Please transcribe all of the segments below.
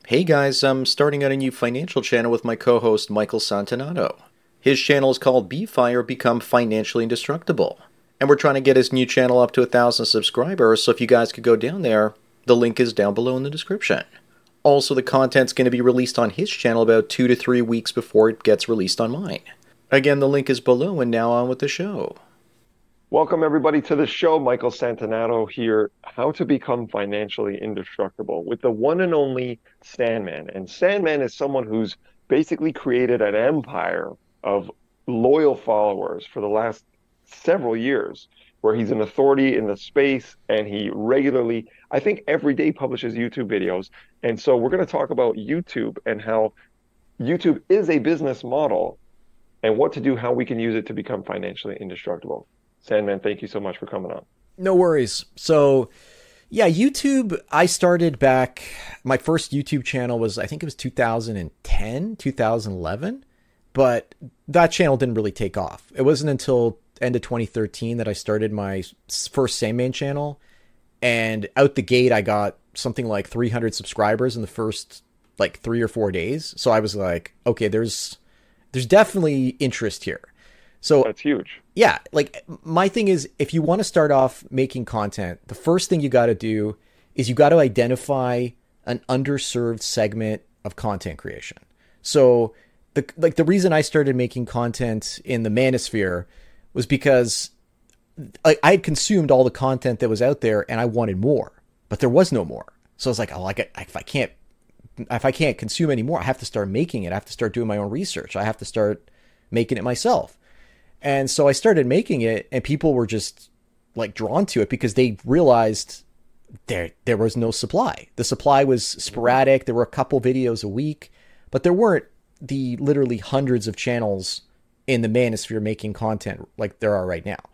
Hey guys, I'm starting out a new financial channel with my co-host Michael Santanato. His channel is called Be Fire Become Financially Indestructible. And we're trying to get his new channel up to 1,000 subscribers, so if you guys could go down there, the link is down below in the description. Also, the content's going to be released on his channel about 2 to 3 weeks before it gets released on mine. Again, the link is below, and now on with the show. Welcome, everybody, to the show. Michael Santanato here. How to become financially indestructible with the one and only Sandman. And Sandman is someone who's basically created an empire of loyal followers for the last several years, where he's an authority in the space and he regularly, I think every day, publishes YouTube videos. And so we're going to talk about YouTube and how YouTube is a business model and what to do, how we can use it to become financially indestructible. Sandman, thank you so much for coming on. No worries. So, yeah, YouTube, I started back, my first YouTube channel was, I think it was 2010, 2011, but that channel didn't really take off. It wasn't until end of 2013 that I started my first Sandman channel, and out the gate, I got something like 300 subscribers in the first, like, 3 or 4 days. So I was like, okay, there's definitely interest here. So that's huge. Yeah, like my thing is, if you want to start off making content, the first thing you got to do is you got to identify an underserved segment of content creation. So the reason I started making content in the manosphere was because I had consumed all the content that was out there and I wanted more, but there was no more. So I was like, oh, if I can't consume anymore, I have to start making it. I have to start doing my own research. I have to start making it myself. And so I started making it, and people were just like drawn to it because they realized there was no supply. The supply was sporadic. There were a couple videos a week, but there weren't the literally hundreds of channels in the manosphere making content like there are right now.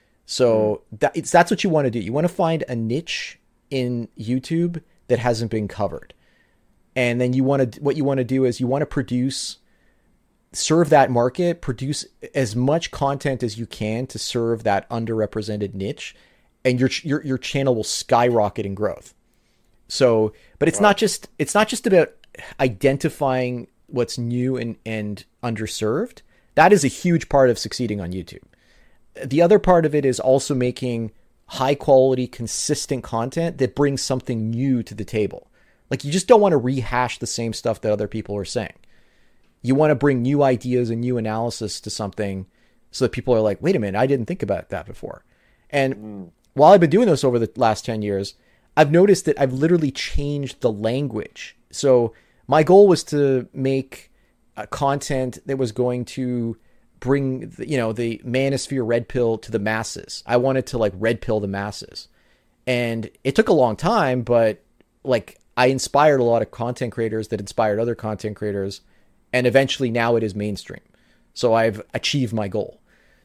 So that's what you want to do. You want to find a niche in YouTube that hasn't been covered. And then what you want to do is you want to serve that market, produce as much content as you can to serve that underrepresented niche, and your channel will skyrocket in growth. So, but it's not just about identifying what's new and underserved. That is a huge part of succeeding on YouTube. The other part of it is also making high quality, consistent content that brings something new to the table. Like, you just don't want to rehash the same stuff that other people are saying. You want to bring new ideas and new analysis to something so that people are like, wait a minute, I didn't think about that before. And while I've been doing this over the last 10 years, I've noticed that I've literally changed the language. So my goal was to make content that was going to bring, the manosphere red pill to the masses. I wanted to like red pill the masses. And it took a long time, but like I inspired a lot of content creators that inspired other content creators. And eventually now it is mainstream. So I've achieved my goal.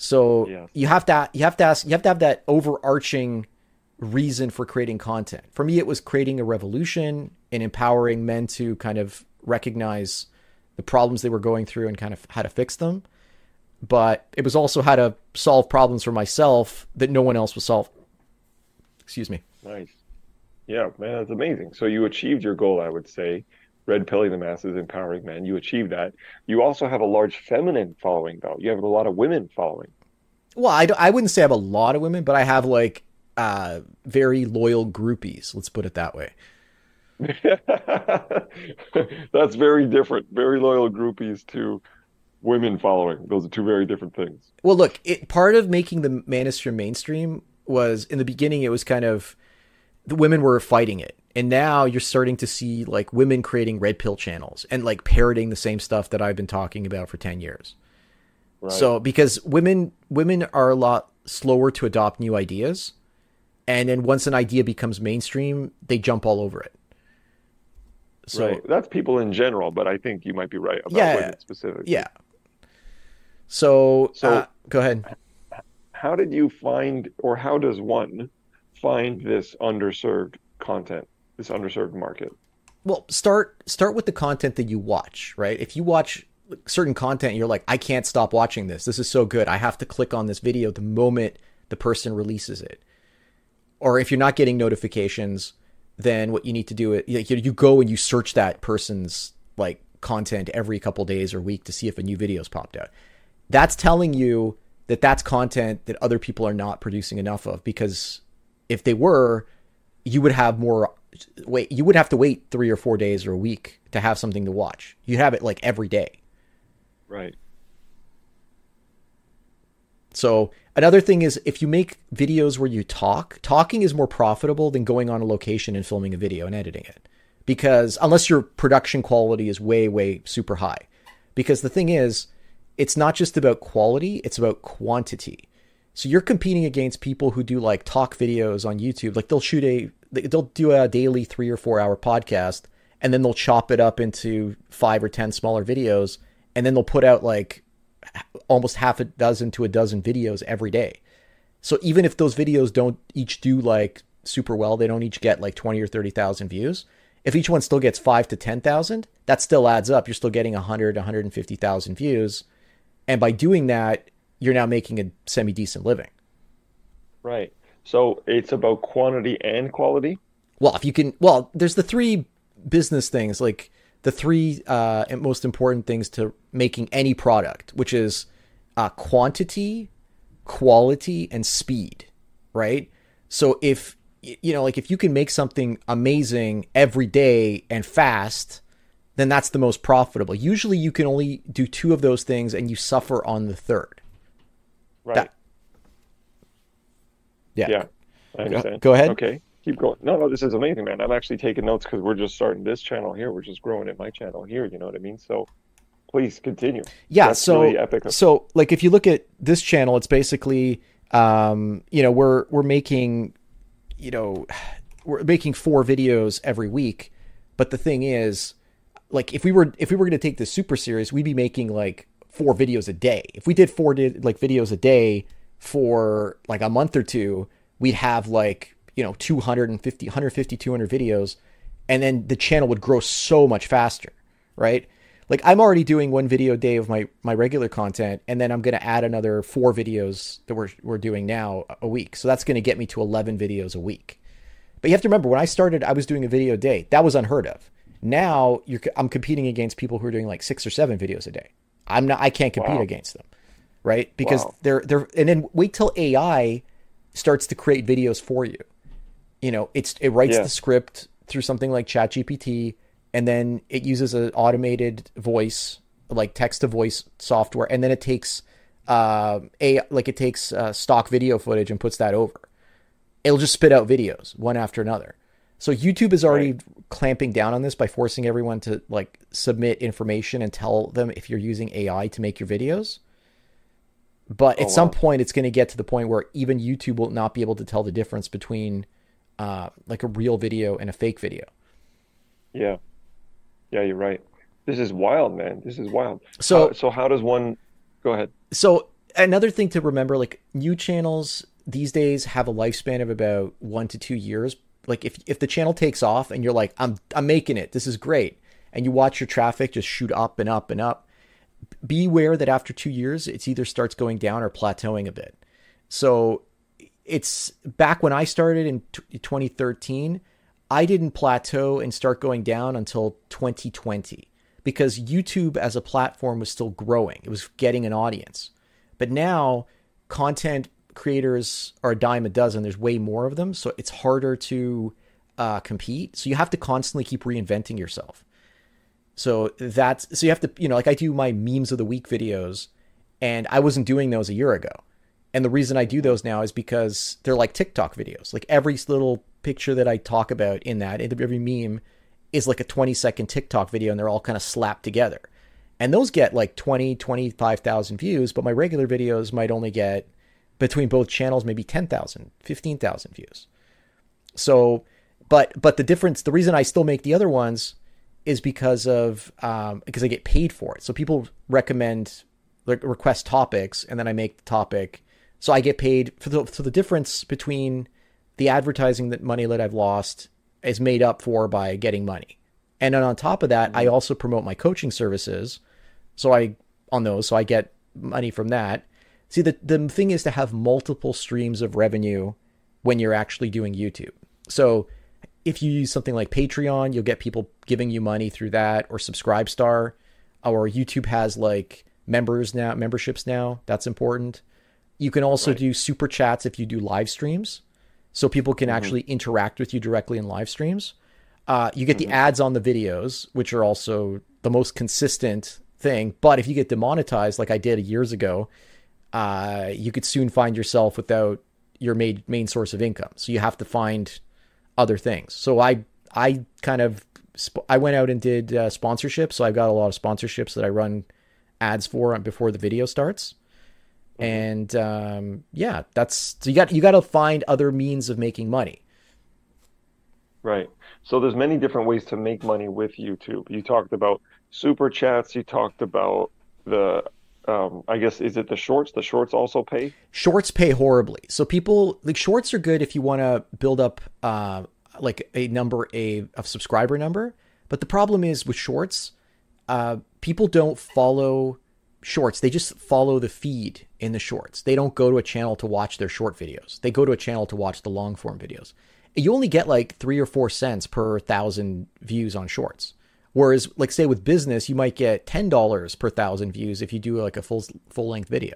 So you have to have that overarching reason for creating content. For me, it was creating a revolution and empowering men to kind of recognize the problems they were going through and kind of how to fix them. But it was also how to solve problems for myself that no one else was solving. Excuse me. Nice. Yeah, man, that's amazing. So you achieved your goal, I would say. Red pilling the masses, empowering men. You achieved that. You also have a large feminine following, though. You have a lot of women following. Well, I wouldn't say I have a lot of women, but I have like very loyal groupies. Let's put it that way. That's very different. Very loyal groupies to women following. Those are two very different things. Well, look, part of making the manosphere mainstream was, in the beginning, it was kind of, the women were fighting it. And now you're starting to see like women creating red pill channels and like parroting the same stuff that I've been talking about for 10 years. Right. So because women are a lot slower to adopt new ideas. And then once an idea becomes mainstream, they jump all over it. So right. That's people in general, but I think you might be right about women specifically. Yeah. So go ahead. How did you find, or how does one find this underserved content? This underserved market? Well, start with the content that you watch, right? If you watch certain content, you're like, I can't stop watching this. This is so good. I have to click on this video the moment the person releases it. Or if you're not getting notifications, then what you need to do is you go and you search that person's like content every couple days or week to see if a new video's popped out. That's telling you that that's content that other people are not producing enough of, because if they were, you would have you would have to wait 3 or 4 days or a week to have something to watch. You have it like every day. Right. So another thing is, if you make videos where you talking is more profitable than going on a location and filming a video and editing it. Because unless your production quality is way, way super high. Because the thing is, it's not just about quality, it's about quantity. So you're competing against people who do like talk videos on YouTube. Like they'll do a daily 3 or 4 hour podcast, and then they'll chop it up into 5 or 10 smaller videos. And then they'll put out like almost half a dozen to a dozen videos every day. So even if those videos don't each do like super well, they don't each get like 20 or 30,000 views. If each one still gets 5 to 10,000, that still adds up. You're still getting 100, 150,000 views. And by doing that, you're now making a semi-decent living. Right. So it's about quantity and quality. Well, there's the 3 business things, like the 3 most important things to making any product, which is quantity, quality, and speed, right? So if you can make something amazing every day and fast, then that's the most profitable. Usually you can only do 2 of those things and you suffer on the 3rd. Right. Yeah. Yeah, I understand. Go ahead. Okay. Keep going. No, this is amazing, man. I'm actually taking notes because we're just starting this channel here. We're just growing at my channel here. You know what I mean? So please continue. Yeah. That's really epic. So like if you look at this channel, it's basically, we're making 4 videos every week. But the thing is, like if we were going to take this super serious, we'd be making like 4 videos a day. If we did 4 videos a day for like a month or 2, we'd have like, 150, 200 videos. And then the channel would grow so much faster, right? Like I'm already doing 1 video a day of my regular content. And then I'm going to add another 4 videos that we're doing now a week. So that's going to get me to 11 videos a week. But you have to remember, when I started, I was doing a video a day. That was unheard of. Now I'm competing against people who are doing like 6 or 7 videos a day. I can't compete against them, right? Because they're and then wait till AI starts to create videos for you. It writes the script through something like ChatGPT, and then it uses an automated voice, like text to voice software, and then it takes stock video footage and puts that over. It'll just spit out videos one after another. So YouTube is already clamping down on this by forcing everyone to like submit information and tell them if you're using AI to make your videos. But at some point, it's going to get to the point where even YouTube will not be able to tell the difference between like a real video and a fake video. Yeah. Yeah, you're right. This is wild, man. This is wild. So how does one go ahead? So another thing to remember, like new channels these days have a lifespan of about 1 to 2 years. Like if the channel takes off and you're like, I'm making it, this is great, and you watch your traffic just shoot up and up and up, be aware that after 2 years, it's either starts going down or plateauing a bit. So it's back when I started in 2013, I didn't plateau and start going down until 2020 because YouTube as a platform was still growing. It was getting an audience. But now content creators are a dime a dozen. There's way more of them. So it's harder to compete. So you have to constantly keep reinventing yourself. So you have to, like I do my memes of the week videos, and I wasn't doing those a year ago. And the reason I do those now is because they're like TikTok videos. Like every little picture that I talk about in that, every meme is like a 20-second TikTok video, and they're all kind of slapped together. And those get like 25,000 views, but my regular videos might only get, between both channels, maybe 10,000, 15,000 views. So, but the difference, the reason I still make the other ones is because I get paid for it. So people request topics, and then I make the topic. So I get paid for the difference between the advertising money that I've lost is made up for by getting money. And then on top of that, I also promote my coaching services. So I get money from that. See, the thing is to have multiple streams of revenue when you're actually doing YouTube. So if you use something like Patreon, you'll get people giving you money through that, or Subscribestar, or YouTube has like memberships now. That's important. You can also do super chats if you do live streams, so people can actually interact with you directly in live streams. You get the ads on the videos, which are also the most consistent thing. But if you get demonetized, like I did years ago, you could soon find yourself without your main source of income. So you have to find other things. So I went out and did sponsorships. So I've got a lot of sponsorships that I run ads for before the video starts. And so you got to find other means of making money. Right. So there's many different ways to make money with YouTube. You talked about super chats. You talked about the, I guess, is it the shorts? The shorts also pay? Shorts pay horribly. So people, like, shorts are good if you want to build up like a subscriber number. But the problem is with shorts, people don't follow shorts. They just follow the feed in the shorts. They don't go to a channel to watch their short videos. They go to a channel to watch the long form videos. You only get like 3 or 4 cents per 1,000 views on shorts. Whereas, like, say with business, you might get $10 per 1,000 views if you do like a full length video.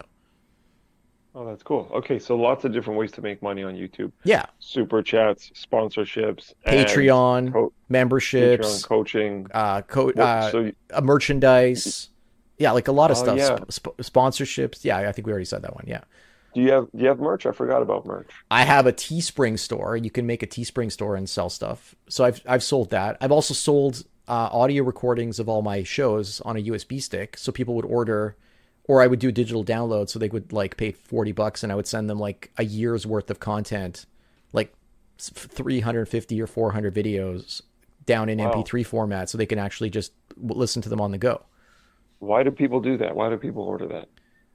Oh, that's cool. Okay, so lots of different ways to make money on YouTube. Yeah. Super chats, sponsorships, Patreon, memberships, Patreon coaching, merchandise. Yeah, like a lot of stuff. Yeah. Sponsorships. Yeah, I think we already said that one. Yeah. Do you have merch? I forgot about merch. I have a Teespring store. You can make a Teespring store and sell stuff. So I've sold that. I've also sold audio recordings of all my shows on a USB stick. So people would order, or I would do a digital download. So they would like pay $40 and I would send them like a year's worth of content, like 350 or 400 videos down in MP3 format, so they can actually just listen to them on the go. Why do people do that? Why do people order that?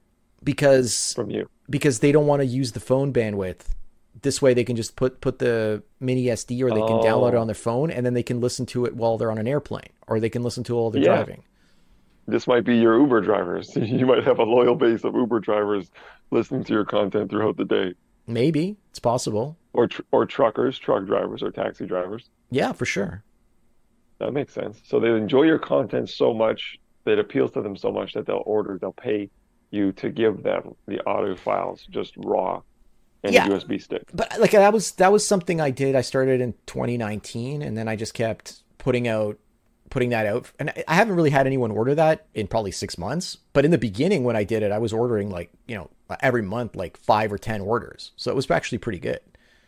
Because from you. Because they don't want to use the phone bandwidth. This way they can just put the mini SD, or they can download it on their phone, and then they can listen to it while they're on an airplane, or they can listen to it while they're driving. This might be your Uber drivers. You might have a loyal base of Uber drivers listening to your content throughout the day. Maybe. It's possible. Or truckers, truck drivers, or taxi drivers. Yeah, for sure. That makes sense. So they enjoy your content so much, that appeals to them so much that they'll pay you to give them the audio files just raw and a USB stick. But like that was something I did. I started in 2019, and then I just kept putting that out. And I haven't really had anyone order that in probably 6 months. But in the beginning, when I did it, I was ordering like, every month, like 5 or 10 orders. So it was actually pretty good.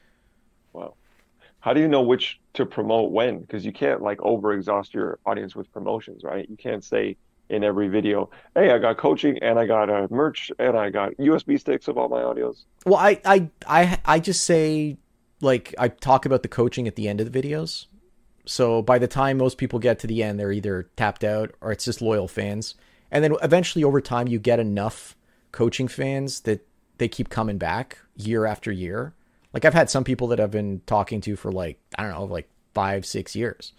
Wow. How do you know which to promote when? Because you can't like overexhaust your audience with promotions, right? You can't say in every video, hey, I got coaching and I got a merch and I got USB sticks of all my audios. Well, I just say, like, I talk about the coaching at the end of the videos. So by the time most people get to the end, they're either tapped out or it's just loyal fans. And then eventually over time, you get enough coaching fans that they keep coming back year after year. Like I've had some people that I've been talking to for like, I don't know, like 5-6 years.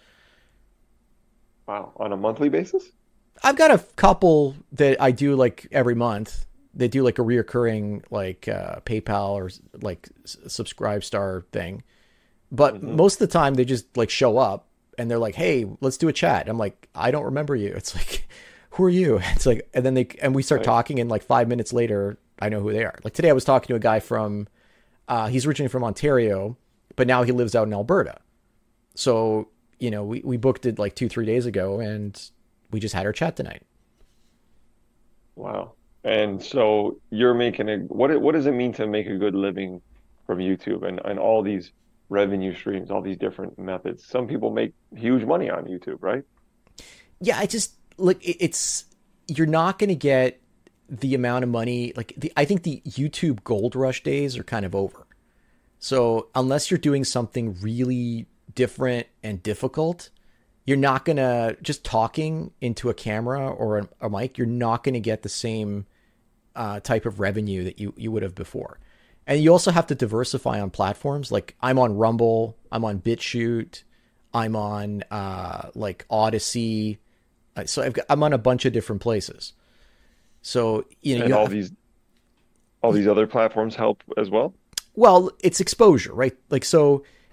Wow. On a monthly basis? I've got a couple that I do like every month. They do like a reoccurring like PayPal or like Subscribestar thing. But most of the time they just like show up and they're like, hey, let's do a chat. I'm like, I don't remember you. It's like, who are you? It's like, and then we start talking, and like 5 minutes later, I know who they are. Like today I was talking to a guy from, he's originally from Ontario, but now he lives out in Alberta. So, we booked it like 2-3 days ago, and we just had our chat tonight. Wow. And so you're making what does it mean to make a good living from YouTube and all these revenue streams, all these different methods? Some people make huge money on YouTube, right? Yeah, I just you're not going to get the amount of money. I think the YouTube gold rush days are kind of over. So unless you're doing something really different and difficult, you're not going to, just talking into a camera or a mic, you're not going to get the same type of revenue that you would have before. And you also have to diversify on platforms. Like I'm on Rumble, I'm on BitChute, I'm on like Odyssey. So I'm on a bunch of different places. So, and all these other platforms help as well. Well, it's exposure, right? Like, so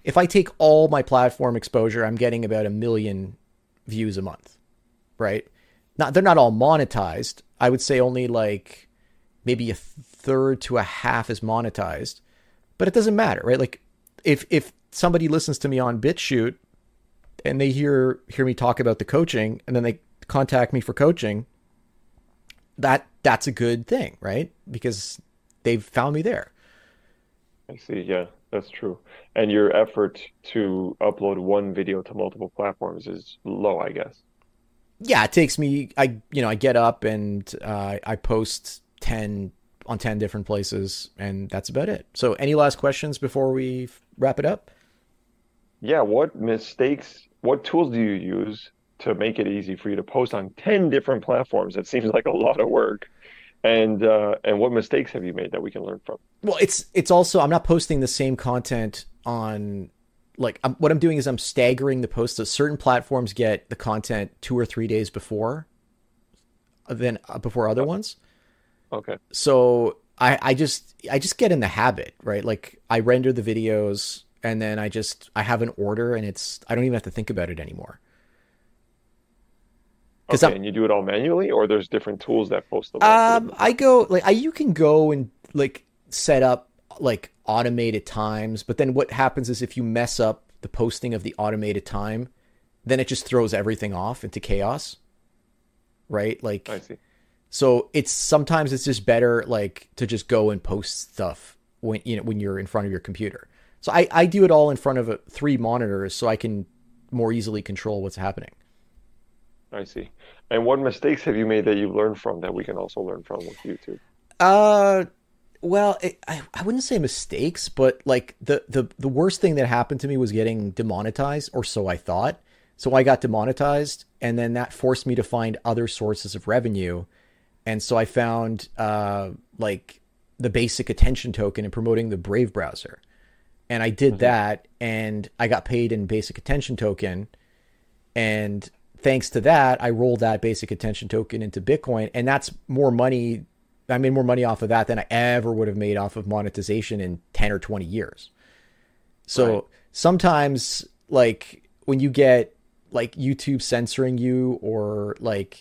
if I take all my platform exposure, I'm getting about 1 million views a month, right? They're not all monetized. I would say only like maybe a third to a half is monetized, but it doesn't matter, right? Like if somebody listens to me on BitChute and they hear me talk about the coaching and then they contact me for coaching, that's a good thing, right? Because they've found me there. I see. Yeah, that's true. And your effort to upload one video to multiple platforms is low, I guess. Yeah, it takes me, I get up and I post 10 on 10 different places, and that's about it. So any last questions before we wrap it up? Yeah, what tools do you use to make it easy for you to post on 10 different platforms? That seems like a lot of work. And what mistakes have you made that we can learn from? Well, it's also, I'm not posting the same content on, like, what I'm doing is I'm staggering the posts. So certain platforms get the content 2 or 3 days before other ones. Okay. So I just get in the habit, right? Like I render the videos and then I have an order, and I don't even have to think about it anymore. Okay, and you do it all manually, or there's different tools that post them? You can go and like set up like automated times, but then what happens is if you mess up the posting of the automated time, then it just throws everything off into chaos, right? Like, I see. So sometimes it's just better like to just go and post stuff when you're in front of your computer. So I do it all in front of 3 monitors so I can more easily control what's happening. I see. And what mistakes have you made that you've learned from that we can also learn from with YouTube? Well, I wouldn't say mistakes, but like the worst thing that happened to me was getting demonetized, or so I thought. So I got demonetized, and then that forced me to find other sources of revenue. And so I found like the basic attention token and promoting the Brave browser. And I did that, and I got paid in basic attention token. And thanks to that, I rolled that basic attention token into Bitcoin, and that's more money. I made more money off of that than I ever would have made off of monetization in 10 or 20 years. So sometimes, like, when you get like YouTube censoring you, or like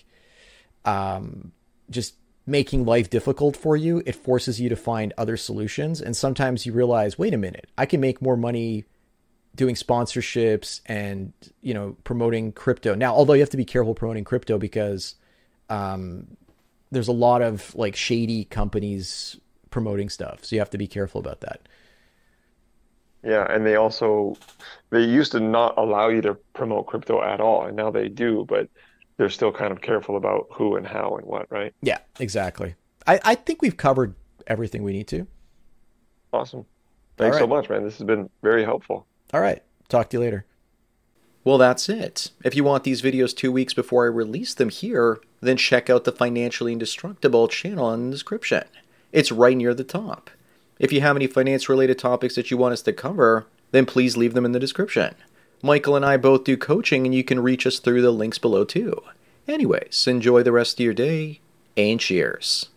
just making life difficult for you, it forces you to find other solutions. And sometimes you realize, wait a minute, I can make more money doing sponsorships and, promoting crypto. Now, although you have to be careful promoting crypto because there's a lot of like shady companies promoting stuff. So you have to be careful about that. Yeah, and they used to not allow you to promote crypto at all, and now they do, but they're still kind of careful about who and how and what, right? Yeah, exactly. I think we've covered everything we need to. Awesome. Thanks so much, man. This has been very helpful. All right. Talk to you later. Well, that's it. If you want these videos 2 weeks before I release them here, then check out the Financially Indestructible channel in the description. It's right near the top. If you have any finance-related topics that you want us to cover, then please leave them in the description. Michael and I both do coaching, and you can reach us through the links below too. Anyways, enjoy the rest of your day, and cheers.